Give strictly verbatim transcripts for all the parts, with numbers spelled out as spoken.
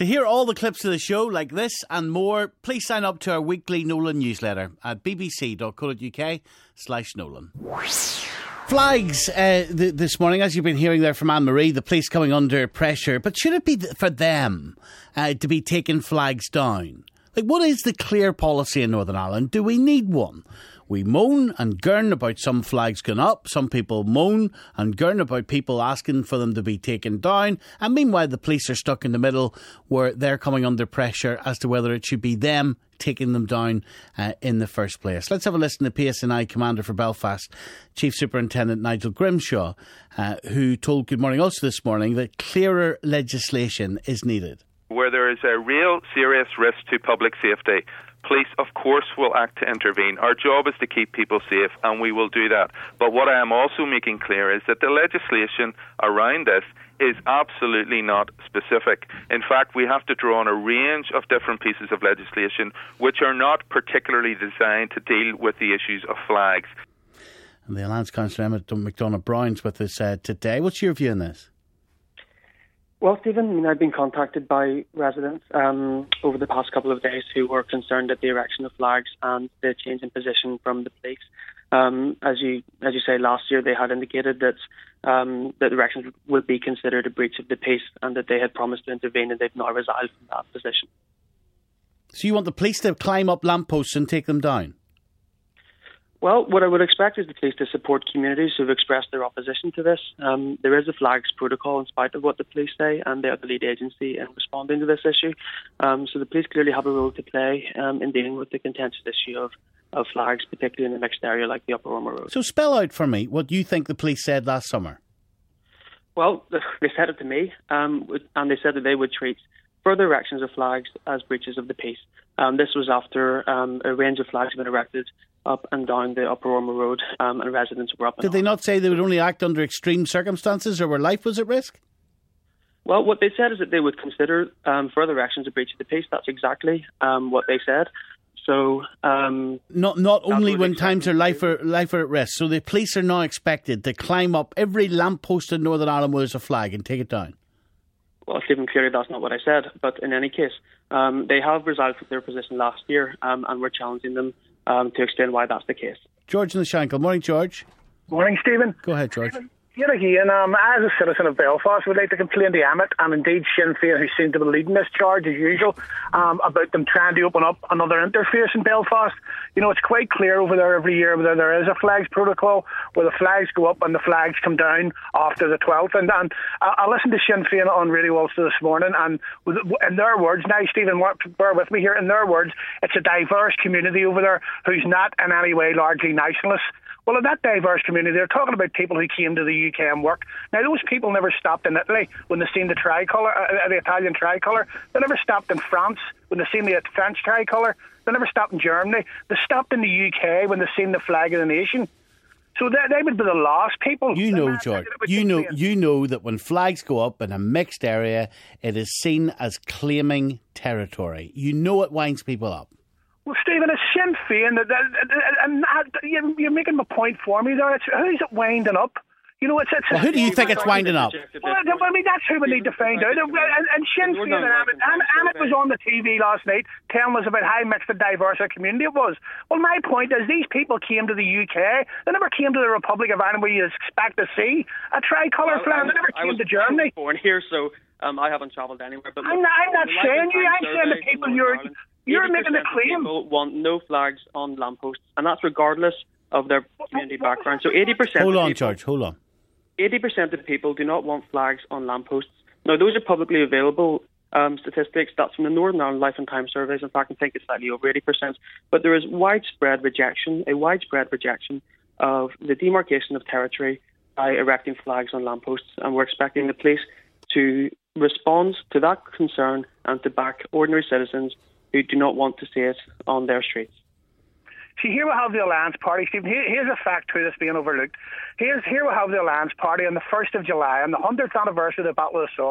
To hear all the clips of the show like this and more, please sign up to our weekly Nolan newsletter at bbc.co.uk slash Nolan. Flags uh, th- this morning, as you've been hearing there from Anne-Marie, the police coming under pressure. But should it be th- for them uh, to be taking flags down? Like, what is the clear policy in Northern Ireland? Do we need one? We moan and gurn about some flags going up. Some people moan and gurn about people asking for them to be taken down. And meanwhile, the police are stuck in the middle where they're coming under pressure as to whether it should be them taking them down uh, in the first place. Let's have a listen to P S N I Commander for Belfast, Chief Superintendent Nigel Grimshaw, uh, who told Good Morning Ulster this morning that clearer legislation is needed. Where there is a real serious risk to public safety, police, of course, will act to intervene. Our job is to keep people safe, and we will do that. But what I am also making clear is that the legislation around this is absolutely not specific. In fact, we have to draw on a range of different pieces of legislation which are not particularly designed to deal with the issues of flags. And the Alliance Councillor Emma McDonagh-Brown's with us uh, today. What's your view on this? Well, Stephen, I mean, I've been contacted by residents um, over the past couple of days who were concerned at the erection of flags and the change in position from the police. Um, as you as you say, last year they had indicated that um, that erections would be considered a breach of the peace and that they had promised to intervene, and they've now resigned from that position. So you want the police to climb up lampposts and take them down? Well, what I would expect is the police to support communities who've expressed their opposition to this. Um, there is a flags protocol in spite of what the police say, and they are the lead agency in responding to this issue. Um, so the police clearly have a role to play um, in dealing with the contentious issue of, of flags, particularly in a mixed area like the Upper Ormer Road. So spell out for me what you think the police said last summer. Well, they said it to me, um, and they said that they would treat further erections of flags as breaches of the peace. Um, this was after um, a range of flags had been erected up and down the Upper Ormer Road, um, and residents were up and Did they not say they would only act under extreme circumstances or where life was at risk? Well, what they said is that they would consider um, further actions a breach of the peace. That's exactly um, what they said. So, um, not not only when times are life are life are at risk. So the police are now expected to climb up every lamppost in Northern Ireland where there's a flag and take it down. Well, Stephen, clearly that's not what I said. But in any case, um, they have resolved their position last year, um, and we're challenging them um, to explain why that's the case. George in the Shankill. Morning, George. Morning, Stephen. Go ahead, George. Yet again, um, as a citizen of Belfast, would like to complain to Emmett and indeed Sinn Féin, who seem to be leading this charge as usual, um, about them trying to open up another interface in Belfast. You know, it's quite clear over there every year whether there is a flags protocol where the flags go up and the flags come down after the twelfth. And, and I, I listened to Sinn Féin on Radio Ulster this morning, and with, in their words, now Stephen, bear with me here, in their words, it's a diverse community over there who's not in any way largely nationalist. Well, in that diverse community, they're talking about people who came to the U K and worked. Now, those people never stopped in Italy when they seen the tricolour, uh, the Italian tricolour. They never stopped in France when they seen the French tricolour. They never stopped in Germany. They stopped in the U K when they seen the flag of the nation. So they, they would be the last people. You know, George, you know, you know that when flags go up in a mixed area, it is seen as claiming territory. You know it winds people up. Well, Stephen, it's Sinn Féin, and you're making my point for me there. It's, who's it winding up? You know, it's... it's well, who do you think it's winding up? Well, I mean, that's who we need to find out. And, and Sinn Féin and Emmett, Emmett was on the T V last night telling us about how mixed and diverse our community it was. Well, my point is these people came to the U K. They never came to the Republic of Ireland where you expect to see a tricolour well, flag. They never came to Germany. I was born here, so um, I haven't travelled anywhere. But I'm not, I'm not saying you. I'm saying the people you're... You're making a claim. People want no flags on lampposts, and that's regardless of their community background. So eighty percent Hold of on, people, George, hold on. eighty percent of people do not want flags on lampposts. Now, those are publicly available um, statistics. That's from the Northern Ireland Life and Time surveys. In fact, I think it's slightly over eighty percent. But there is widespread rejection, a widespread rejection of the demarcation of territory by erecting flags on lampposts, and we're expecting the police to respond to that concern and to back ordinary citizens who do not want to see it on their streets. See, here we have the Alliance Party, Stephen. Here, here's a fact too that's being overlooked. Here's, here we have the Alliance Party on the first of July, on the hundredth anniversary of the Battle of the Somme,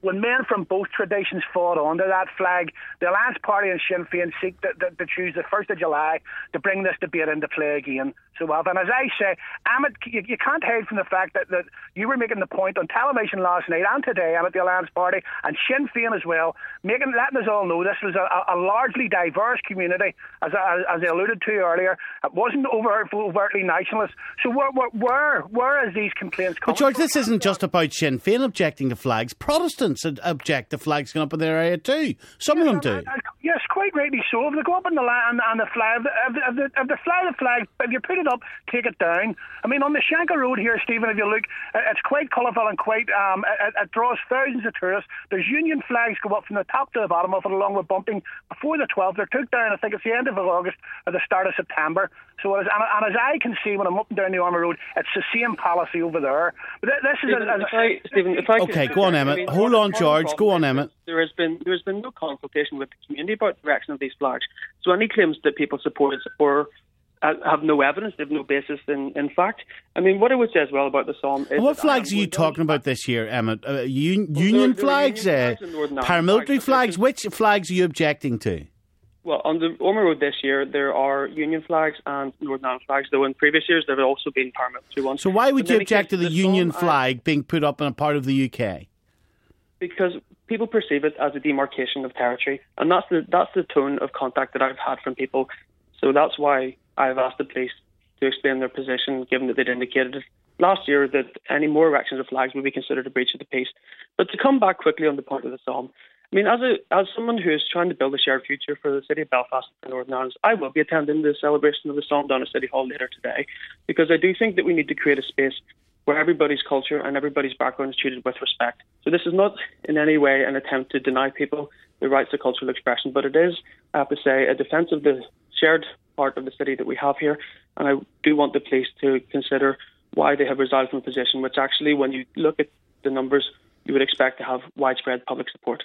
when men from both traditions fought under that flag, the Alliance Party and Sinn Féin seek to, to, to choose the first of July to bring this debate into play again. So, well, and as I say, Amit, you, you can't hide from the fact that, that you were making the point on television last night and today, Amit, the Alliance Party and Sinn Féin as well, making letting us all know this was a, a largely diverse community, as I, as I alluded to earlier. It wasn't over, overtly nationalist. So where, where, where, where is these complaints coming But George, from? this isn't just about Sinn Féin objecting to flags. Protestants object to flags going up in their area too. Some yes, of them do. Uh, yes, quite rightly so. If they go up in the land and the flag, if, if, the, if they fly the flag, if you put it up, take it down. I mean, on the Shankill Road here, Stephen, if you look, it's quite colourful and quite, um, it, it draws thousands of tourists. There's Union flags go up from the top to the bottom of it, along with bumping before the twelfth. They're took down, I think it's the end of August or the start of September. So, as, and, and as I can see when I'm up and down the Army Road, it's the same policy over there. But this is Stephen, a, a, if I, Stephen, if I Okay, could, go on, I Emmett. mean, Hold on, George. Go on, Emmett. There has been there has been no consultation with the community about the direction of these flags. So any claims that people support or uh, have no evidence, they have no basis in, in fact. I mean, what I would say as well about the song is... And what that, flags um, are you talking about this year, Emmett? Uh, un- Well, union there- there are flags? Union Uh, flags and Northern Ireland paramilitary flags, but flags? there's- Which flags are you objecting to? Well, on the Ormeau Road this year, there are Union flags and Northern Ireland flags, though in previous years there have also been paramilitary ones. So why would In you any object case, to the the Union song, flag being put up in a part of the U K? Because people perceive it as a demarcation of territory, and that's the that's the tone of contact that I've had from people. So that's why I've asked the police to explain their position, given that they'd indicated it last year that any more erections of flags would be considered a breach of the peace. But to come back quickly on the point of the Somme, I mean, as a as someone who is trying to build a shared future for the city of Belfast and Northern Ireland, I will be attending the celebration of the Somme down at City Hall later today, because I do think that we need to create a space where everybody's culture and everybody's background is treated with respect. So this is not in any way an attempt to deny people the rights to cultural expression, but it is, I have to say, a defence of the shared part of the city that we have here, and I do want the police to consider why they have resolved from a position which actually, when you look at the numbers, you would expect to have widespread public support.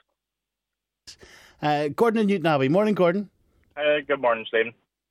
Uh, Gordon and Newton Abbey. Morning, Gordon. Uh, good morning, Stephen.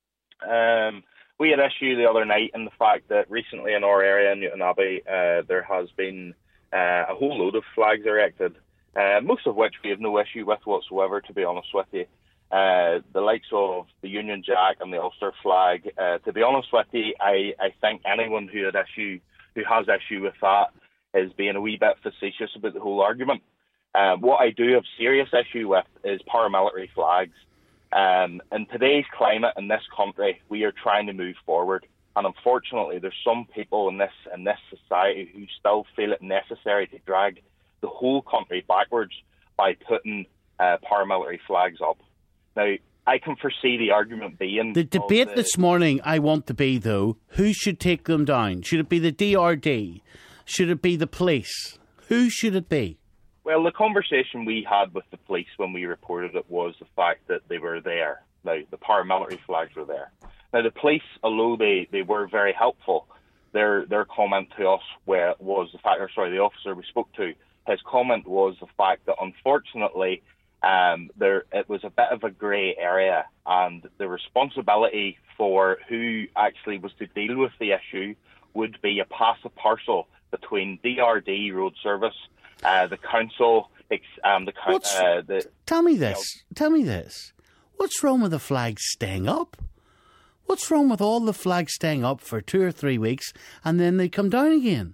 Um, we had issue the other night in the fact that recently in our area in Newton Abbey, uh, there has been uh, a whole load of flags erected, uh, most of which we have no issue with whatsoever, to be honest with you. Uh, the likes of the Union Jack and the Ulster flag, uh, to be honest with you, I, I think anyone who had issue, who has issue with that is being a wee bit facetious about the whole argument. Uh, what I do have serious issue with is paramilitary flags. Um, in today's climate in this country, we are trying to move forward, and unfortunately, there's some people in this in this society who still feel it necessary to drag the whole country backwards by putting uh, paramilitary flags up. Now, I can foresee the argument being The debate the, this morning, I want to be though, who should take them down? Should it be the D R D? Should it be the police? Who should it be? Well, the conversation we had with the police when we reported it was the fact that they were there. Now, the paramilitary flags were there. Now, the police, although they, they were very helpful, their their comment to us was the fact, or sorry, the officer we spoke to, his comment was the fact that unfortunately um, there it was a bit of a grey area, and the responsibility for who actually was to deal with the issue would be a passive parcel between D R D Road Service, Uh, the council, um, the, uh, the tell me this. You know, tell me this. What's wrong with the flags staying up? What's wrong with all the flags staying up for two or three weeks and then they come down again?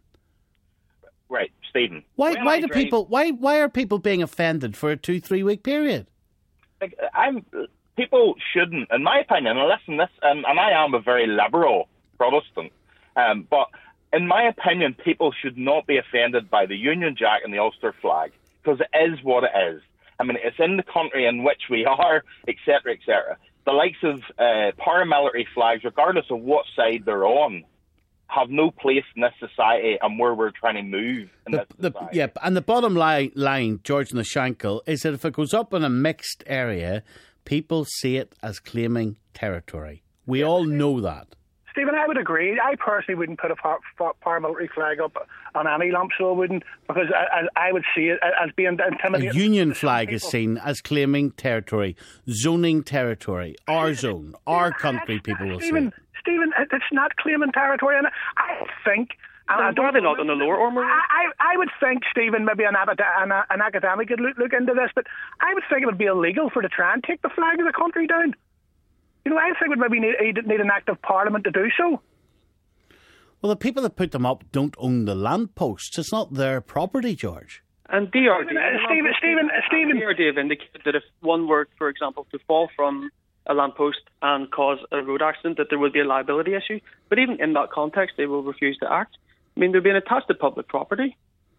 Right, Stephen. Why? Why do drive, people? Why? Why are people being offended for a two, three week period? Like, I'm. People shouldn't, in my opinion. And listen, this, um, and I am a very liberal Protestant, um, but. In my opinion, people should not be offended by the Union Jack and the Ulster flag, because it is what it is. I mean, it's in the country in which we are, et cetera, et cetera. The likes of uh, paramilitary flags, regardless of what side they're on, have no place in this society and where we're trying to move in the, this society. The, yeah, and the bottom line, line, George and the Shankill, is that if it goes up in a mixed area, people see it as claiming territory. We yeah, all know that. Stephen, I would agree. I personally wouldn't put a par- par- paramilitary flag up on any lump, so I wouldn't, because I, I, I would see it as being intimidating. A union flag is seen as claiming territory, zoning territory, our zone, our country, people will Stephen, say. Stephen, it's not claiming territory, and I think And I Why are they not on the lower Ormeau Road? I, I, I would think, Stephen, maybe an, an, an academic could look, look into this, but I would think it would be illegal for to try and take the flag of the country down. You know, I think we maybe need, need an act of parliament to do so. Well, the people that put them up don't own the lampposts. It's not their property, George. And D R D, Uh, Stephen, Stephen, uh, Stephen. D R D have indicated that if one were, for example, to fall from a lamppost and cause a road accident, that there would be a liability issue. But even in that context, they will refuse to act. I mean, they're being attached to public property.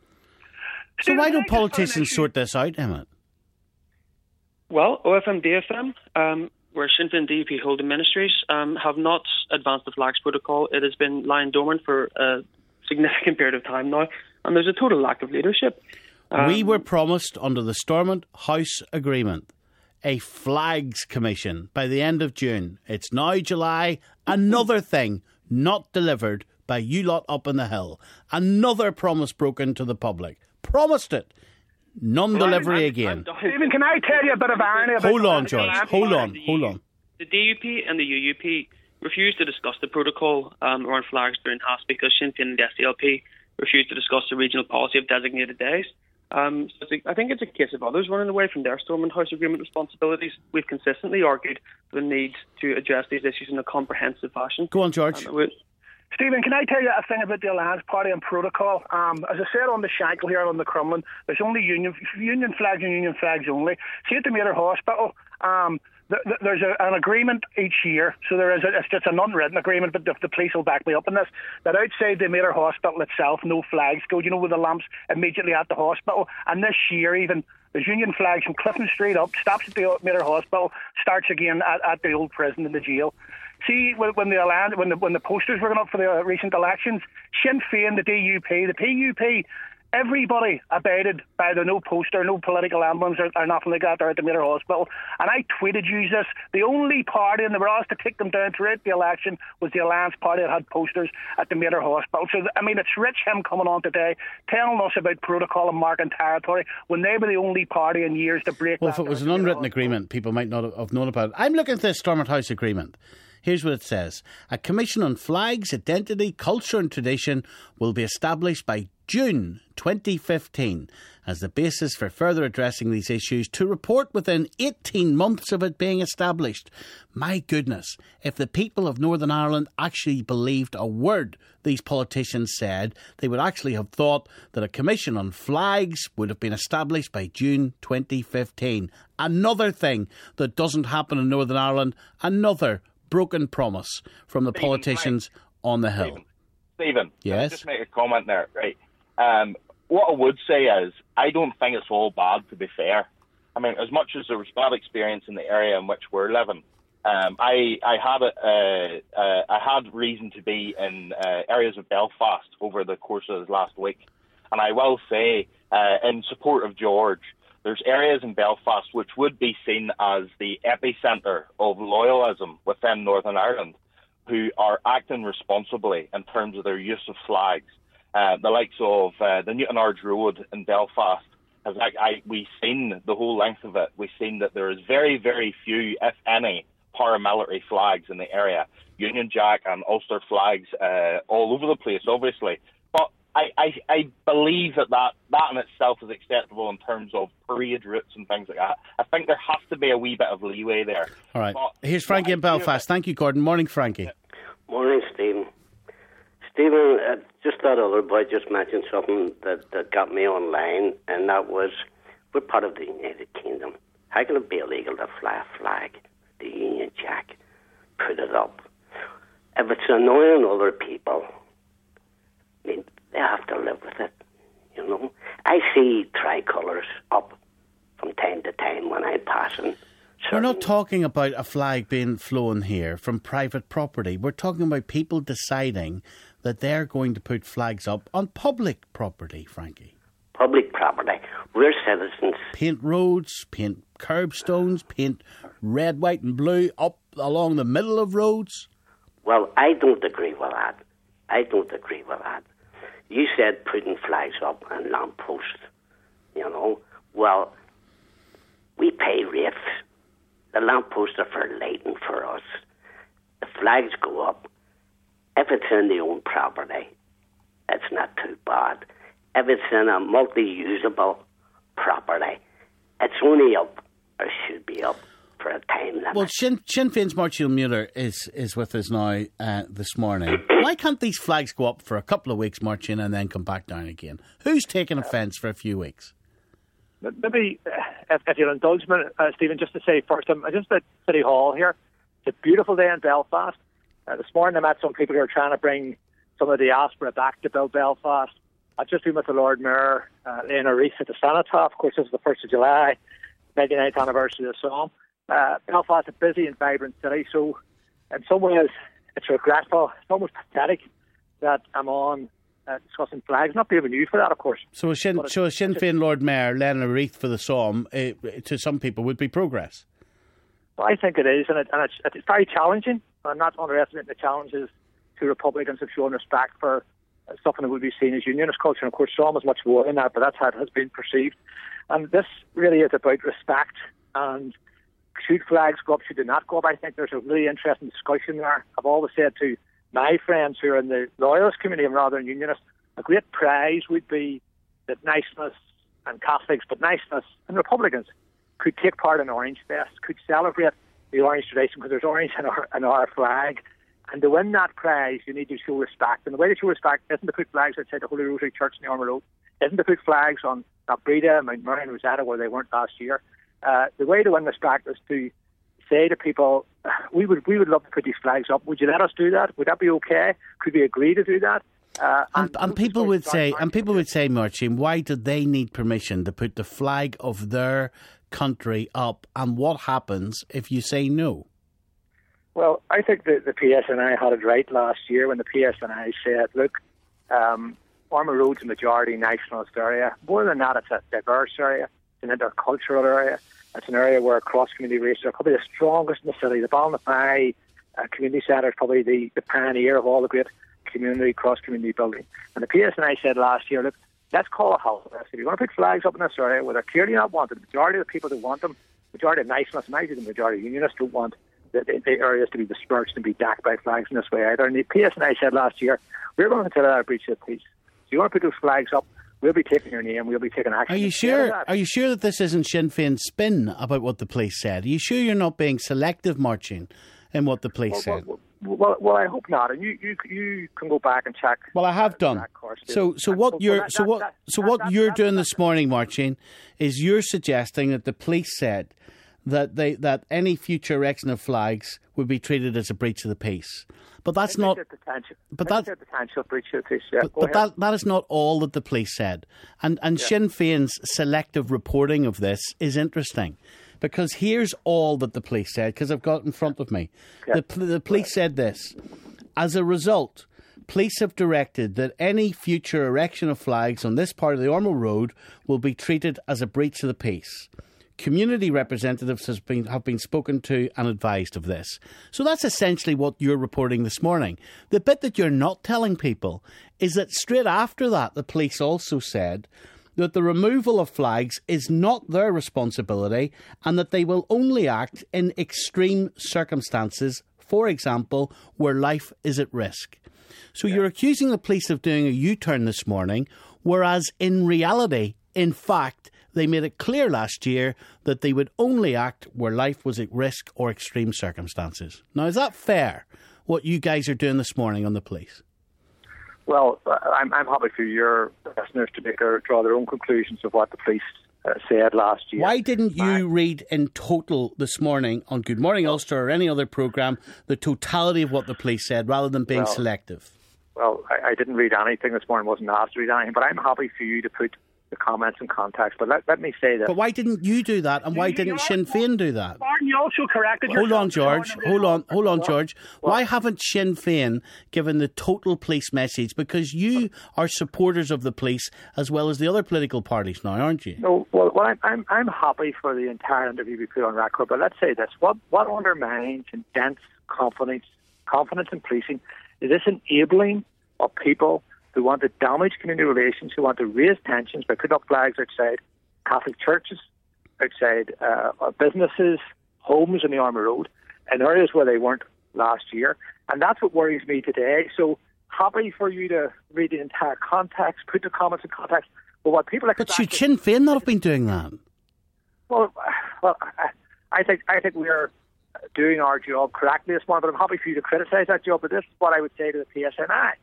So Stephen, why can I don't just throw an politicians issue- sort this out, Emmett? Well, O F M D F M, um, where Sinn Féin D U P hold the ministries, um, have not advanced the flags protocol. It has been lying dormant for a significant period of time now, and there's a total lack of leadership. Um, we were promised under the Stormont House Agreement a flags commission by the end of June. It's now July. Another thing not delivered by you lot up in the hill. Another promise broken to the public. Promised it. Non-delivery again. Stephen, can I tell you a bit of irony about Hold on, the- George. Hold on. Hold on. The D U P and the U U P refused to discuss the protocol um, around flags during H A S because Sinn Féin and the S D L P refused to discuss the regional policy of designated days. Um, so it's a, I think it's a case of others running away from their Stormont House Agreement responsibilities. We've consistently argued for the need to address these issues in a comprehensive fashion. Go on, George. Um, we- Stephen, can I tell you a thing about the Alliance Party and protocol? Um, as I said on the Shankle here on the Crumlin, there's only union union flags and union flags only. See at the Mater Hospital, um, th- th- there's a, an agreement each year, so there is a, it's just an unwritten agreement, but the, the police will back me up on this, that outside the Mater Hospital itself, no flags go, you know, with the lamps immediately at the hospital. And this year even, there's union flags from Clifton Street up, stops at the Mater Hospital, starts again at, at the old prison in the jail. See, when, when, the, when, the, when the posters were going up for the uh, recent elections, Sinn Féin, the D U P, the P U P, everybody abided by the no poster, no political emblems or, or nothing like that there at the Mater Hospital. And I tweeted you this. The only party, and they were asked to take them down throughout the election, was the Alliance Party that had posters at the Mater Hospital. So, I mean, it's rich him coming on today, telling us about protocol and marking territory when they were the only party in years to break Well, that if it was down an at the Mater unwritten Hospital. agreement, people might not have known about it. I'm looking at this Stormont House Agreement. Here's what it says. A commission on flags, identity, culture and tradition will be established by June twenty fifteen as the basis for further addressing these issues to report within eighteen months of it being established. My goodness, if the people of Northern Ireland actually believed a word these politicians said, they would actually have thought that a commission on flags would have been established by June twenty fifteen. Another thing that doesn't happen in Northern Ireland, another broken promise from the Stephen, politicians on the Hill. Stephen, Stephen, Yes? can I just make a comment there? Right. Um, what I would say is, I don't think it's all bad, to be fair. I mean, as much as there was bad experience in the area in which we're living, um, I, I had a, uh, uh, I had reason to be in uh, areas of Belfast over the course of this last week. And I will say, uh, in support of George, there's areas in Belfast which would be seen as the epicentre of loyalism within Northern Ireland, who are acting responsibly in terms of their use of flags. Uh, the likes of uh, the Newtownards Road in Belfast, has, I, I, we've seen the whole length of it. We've seen that there is very, very few, if any, paramilitary flags in the area. Union Jack and Ulster flags uh, all over the place, obviously. But I, I, I believe that, that that in itself is acceptable in terms of parade routes and things like that. I think there has to be a wee bit of leeway there. All right. But Here's Frankie in Belfast. Thank you, Gordon. Morning, Frankie. Morning, Stephen. Stephen, uh, just that other boy just mentioned something that, that got me online, and that was, we're part of the United Kingdom. How can it be illegal to fly a flag, the Union Jack, put it up? If it's annoying other people, I mean, they have to live with it, you know. I see tricolours up from time to time when I'm passing. We're not talking about a flag being flown here from private property. We're talking about people deciding that they're going to put flags up on public property, Frankie. Public property. We're citizens. Paint roads, paint curbstones, paint red, white and blue up along the middle of roads. Well, I don't agree with that. I don't agree with that. You said putting flags up on lampposts, you know. Well, we pay rates. The lampposts are for lighting for us. The flags go up. If it's in the own property, it's not too bad. If it's in a multi-usable property, it's only up, or should be up, for a time limit. Well, Sinn, Sinn Féin's Marcial Mueller is, is with us now uh, this morning. Why can't these flags go up for a couple of weeks, Marcin, and then come back down again? Who's taking offence for a few weeks? Maybe, if, if you'll indulge me, uh, Stephen, just to say first, I'm just at City Hall here. It's a beautiful day in Belfast. Uh, this morning I met some people who are trying to bring some of the diaspora back to build Belfast. I've just been with the Lord Mayor, uh, Léana Reith, at the Cenotaph. Of course, this is the first of July, ninety-ninth anniversary of the Somme. Uh, Belfast is a busy and vibrant city, so in some ways it's regretful, it's almost pathetic that I'm on uh, discussing flags. Not being you for that, of course. So a Sinn, so a Sinn Féin Lord Mayor, Léana Reith, for the Somme, uh, to some people would be progress? Well, I think it is, and, it, and it's, it's very challenging. I'm not underestimating the challenges to Republicans of showing respect for uh, something that would be seen as unionist culture. And of course, Somme is much more than that, but that's how it has been perceived. And this really is about respect, and should flags go up, should they not go up? I think there's a really interesting discussion there. I've always said to my friends who are in the loyalist community and rather than unionists, a great prize would be that niceness and Catholics, but niceness and Republicans could take part in Orange Fest, could celebrate the orange tradition, because there's orange in our, in our flag. And to win that prize, you need to show respect. And the way to show respect isn't to put flags outside the Holy Rosary Church in the Armour Road, isn't to put flags on Breda, Mount Murray and Rosetta, where they weren't last year. Uh, the way to win respect is to say to people, we would we would love to put these flags up. Would you let us do that? Would that be okay? Could we agree to do that? Uh, and, and, and people would say, and people would say, Marcin, why do they need permission to put the flag of their country up? And what happens if you say no? Well, I think the, the P S N I had it right last year when the P S N I said, look, um, Armour Road's a majority nationalist area. More than that, it's a diverse area. It's an intercultural area. It's an area where cross-community races are probably the strongest in the city. The Ballinaffy uh, Community Centre is probably the, the pioneer of all the great community, cross-community building. And the P S N I said last year, look, let's call a halt. If you want to put flags up in this area where they're clearly not wanted, the majority of the people that want them, the majority of niceness, maybe the majority of unionists don't want the, the, the areas to be dispersed and be decked by flags in this way either. And the P S N I said last year, we're going to consider that a breach of peace. So you want to put those flags up, we'll be taking your name, we'll be taking action. Are you sure? Are you sure that this isn't Sinn Féin's spin about what the police said? Are you sure you're not being selective, Marcin, in what the police well, said? Well, well, well, I hope not. And you, you, you can go back and check. Well, I have done. So, so what you're, so what, so what you're doing this morning, Marcin, is you're suggesting that the police said that they that any future erection of flags would be treated as a breach of the peace. But that's not. But that potential breach of the peace. Yeah, but, but that that is not all that the police said. And and yeah. Sinn Féin's selective reporting of this is interesting, because here's all that the police said. Because I've got it in front of me. Yeah. The the police said this: as a result, police have directed that any future erection of flags on this part of the Armour Road will be treated as a breach of the peace. Community representatives has been, have been spoken to and advised of this. So that's essentially what you're reporting this morning. The bit that you're not telling people is that straight after that, the police also said that the removal of flags is not their responsibility and that they will only act in extreme circumstances, for example, where life is at risk. So yeah. You're accusing the police of doing a U-turn this morning, whereas in reality, in fact, they made it clear last year that they would only act where life was at risk or extreme circumstances. Now, is that fair, what you guys are doing this morning on the police? Well, I'm, I'm happy for your listeners to make or draw their own conclusions of what the police uh, said last year. Why didn't you I, read in total this morning on Good Morning Ulster or any other programme the totality of what the police said rather than being well, selective? Well, I, I didn't read anything this morning, wasn't asked to read anything, but I'm happy for you to put the comments in context. But let, let me say that. But why didn't you do that, and why you, didn't Sinn Féin do that? Martin, you also corrected Hold yourself on, George. Hold on, hold on, George. What? Why haven't Sinn Féin given the total police message? Because you are supporters of the police as well as the other political parties now, aren't you? No, well, well I'm, I'm I'm happy for the entire interview we put on record. But let's say this: what what undermines and dents confidence confidence in policing is this enabling of people who want to damage community relations, who want to raise tensions by putting up flags outside Catholic churches, outside uh, businesses, homes on the Armour Road, in areas where they weren't last year. And that's what worries me today. So happy for you to read the entire context, put the comments in context. But what people expect... But should Sinn Féin not have been doing that? Well, well, I, I think I think we're doing our job correctly this morning, but I'm happy for you to criticise that job. But this is what I would say to the P S N I.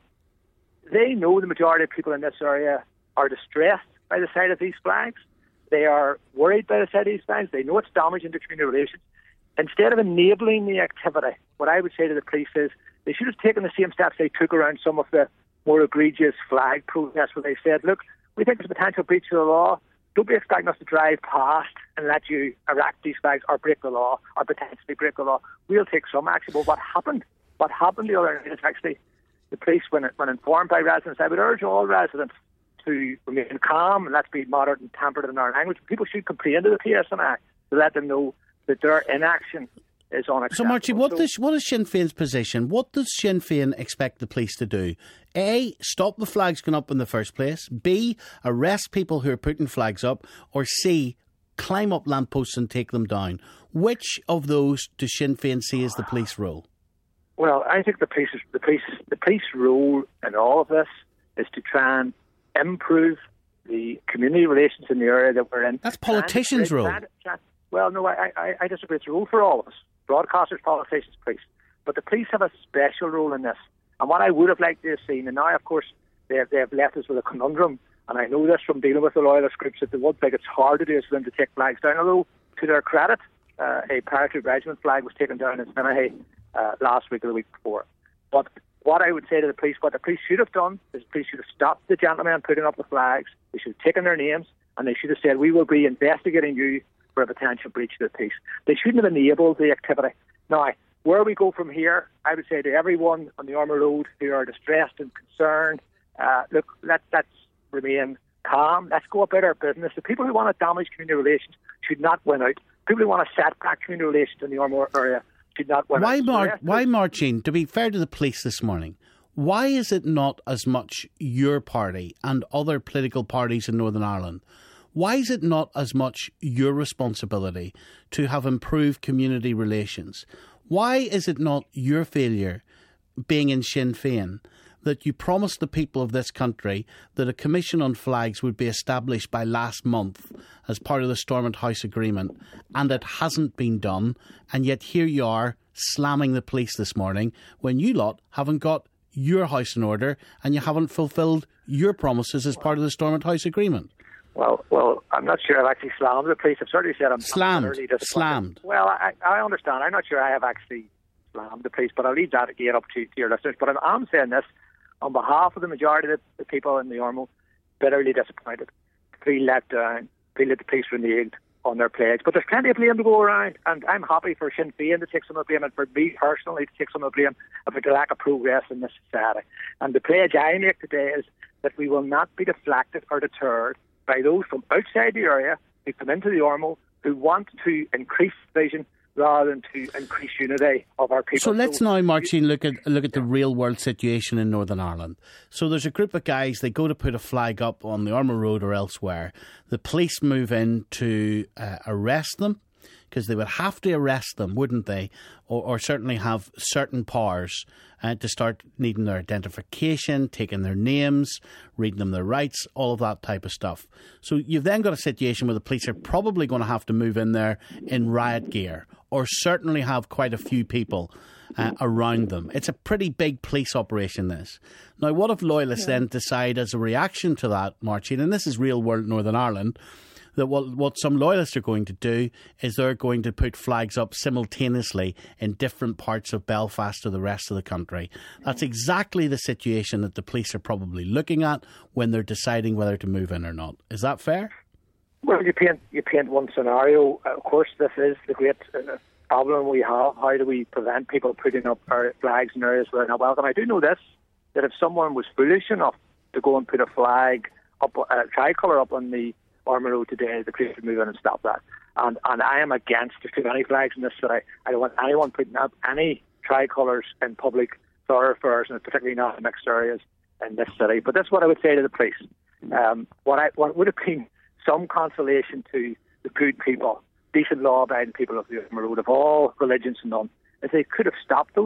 They know the majority of people in this area are distressed by the sight of these flags. They are worried by the sight of these flags. They know it's damaging to community relations. Instead of enabling the activity, what I would say to the police is they should have taken the same steps they took around some of the more egregious flag protests where they said, look, we think there's a potential breach of the law. Don't be expecting us to drive past and let you erect these flags or break the law or potentially break the law. We'll take some action. But what happened? What happened the other night is actually the police, when, when informed by residents, I would urge all residents to remain calm and let's be moderate and tempered in our language. People should complain to the P S N I to let them know that their inaction is unacceptable. So, Marty, what, does, what is Sinn Féin's position? What does Sinn Féin expect the police to do? A, stop the flags going up in the first place. B, arrest people who are putting flags up. Or C, climb up lampposts and take them down. Which of those does Sinn Féin see as the police role? Well, I think the police, the police, the police role in all of this is to try and improve the community relations in the area that we're in. That's politicians' role. Well, no, I, I, I disagree. It's a role for all of us. Broadcasters, politicians, police. But the police have a special role in this. And what I would have liked to have seen, and now, of course, they have, they have left us with a conundrum, and I know this from dealing with the loyalist groups, that the one thing it's hard to do is for them to take flags down. Although, to their credit, uh, a paratroop regiment flag was taken down in Finaghy uh, last week or the week before. But what I would say to the police, what the police should have done, is the police should have stopped the gentlemen putting up the flags. They should have taken their names, and they should have said, we will be investigating you for a potential breach of the peace. They shouldn't have enabled the activity. Now, where we go from here, I would say to everyone on the Ormeau Road who are distressed and concerned, uh, look, let, let's remain calm. Let's go about our business. The people who want to damage community relations should not win out. People who want to set back community relations in the Ormeau area should not win why out. Mar- why, Marcin, to be fair to the police this morning, why is it not as much your party and other political parties in Northern Ireland? Why is it not as much your responsibility to have improved community relations? Why is it not your failure, being in Sinn Féin, that you promised the people of this country that a commission on flags would be established by last month as part of the Stormont House Agreement, and it hasn't been done, and yet here you are slamming the police this morning when you lot haven't got your house in order and you haven't fulfilled your promises as part of the Stormont House Agreement? Well, well, I'm not sure I've actually slammed the police. I've certainly said I'm slammed. Slammed. Well, I, I understand. I'm not sure I have actually slammed the police, but I'll leave that again up to, to your listeners. But I'm, I'm saying this on behalf of the majority of the, the people in the Ormeau, bitterly disappointed. Feel let down. Feel that the police reneged on their pledge. But there's plenty of blame to go around, and I'm happy for Sinn Féin to take some of the blame, and for me personally to take some of the blame about the lack of progress in this society. And the pledge I make today is that we will not be deflected or deterred by those from outside the area who come into the Ormeau who want to increase division rather than to increase unity of our people. So let's so, now, Marcin, look at look at the real world situation in Northern Ireland. So there's a group of guys, they go to put a flag up on the Ormeau Road or elsewhere. The police move in to uh, arrest them, because they would have to arrest them, wouldn't they? Or, or certainly have certain powers uh, to start needing their identification, taking their names, reading them their rights, all of that type of stuff. So you've then got a situation where the police are probably going to have to move in there in riot gear, or certainly have quite a few people uh, around them. It's a pretty big police operation, this. Now, what if loyalists yeah. then decide as a reaction to that, Marcin, and this is real world Northern Ireland, that what, what some loyalists are going to do is they're going to put flags up simultaneously in different parts of Belfast or the rest of the country. That's exactly the situation that the police are probably looking at when they're deciding whether to move in or not. Is that fair? Well, you paint you paint one scenario. Of course, this is the great uh, problem we have. How do we prevent people putting up our flags in areas where they're not welcome? I do know this, that if someone was foolish enough to go and put a flag up, a tricolour up on the Ormeau Road today, the police would move in and stop that. And and I am against too many flags in this city. I don't want anyone putting up any tricolours in public thoroughfares, and particularly not in mixed areas in this city. But that's what I would say to the police. Um, what I what would have been some consolation to the good people, decent law-abiding people of the Ormeau Road, of all religions and none, is they could have stopped those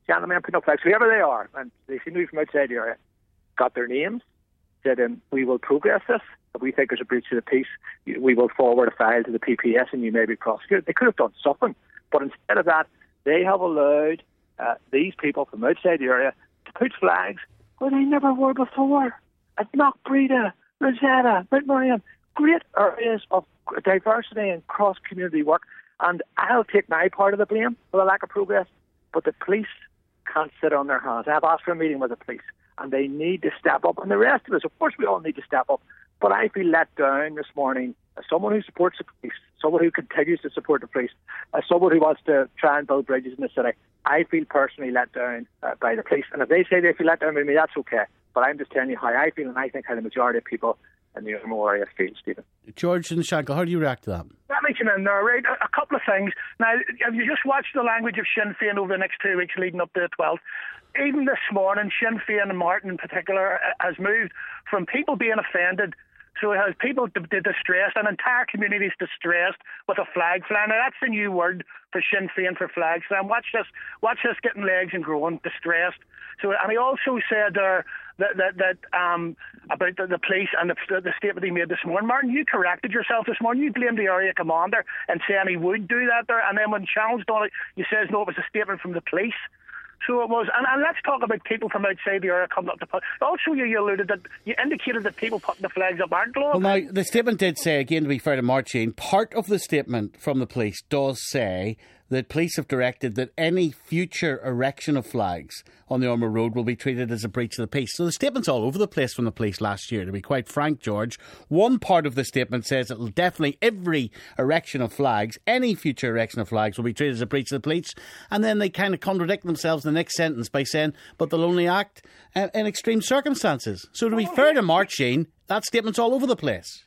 gentlemen putting up flags, whoever they are, and they seem to be from outside the area, got their names, said, um, we will progress this. If we think there's a breach of the peace, we will forward a file to the P P S and you may be prosecuted. They could have done something, but instead of that, they have allowed uh, these people from outside the area to put flags where they never were before. At Knockbreda, Rosetta, Mount Miriam, great areas of diversity and cross-community work, and I'll take my part of the blame for the lack of progress, but the police can't sit on their hands. I've asked for a meeting with the police, and they need to step up, and the rest of us, of course we all need to step up, but I feel let down this morning as someone who supports the police, someone who continues to support the police, as someone who wants to try and build bridges in the city. I feel personally let down uh, by the police, and if they say they feel let down by me, that's okay, but I'm just telling you how I feel, and I think how the majority of people in the Armagh area feel, Stephen. George and Shankill, how do you react to that? Let me come in there, right? A, a couple of things. Now, have you just watched the language of Sinn Féin over the next two weeks leading up to the twelfth? Even this morning, Sinn Féin and Martin in particular has moved from people being offended, so it has people d- d- distressed, and entire communities distressed with a flag flying. Now, that's the new word for Sinn Féin for flags. Now, watch this, watch this getting legs and growing, distressed. So, and he also said there that that, that um, about the, the police and the, the statement he made this morning. Martin, you corrected yourself this morning. You blamed the area commander and saying he would do that there, and then when challenged on it, you says no, it was a statement from the police. So it was, and, and let's talk about people from outside the area coming up to put. Also, you, you alluded that you indicated that people putting the flags up aren't glowing. Well, now the statement did say, again, to be fair to Martin, part of the statement from the police does say that police have directed that any future erection of flags on the Armagh Road will be treated as a breach of the peace. So the statement's all over the place from the police last year, to be quite frank, George. One part of the statement says it'll definitely, every erection of flags, any future erection of flags will be treated as a breach of the police. And then they kind of contradict themselves in the next sentence by saying, but they'll only act uh, in extreme circumstances. So to be fair to Martin, that statement's all over the place.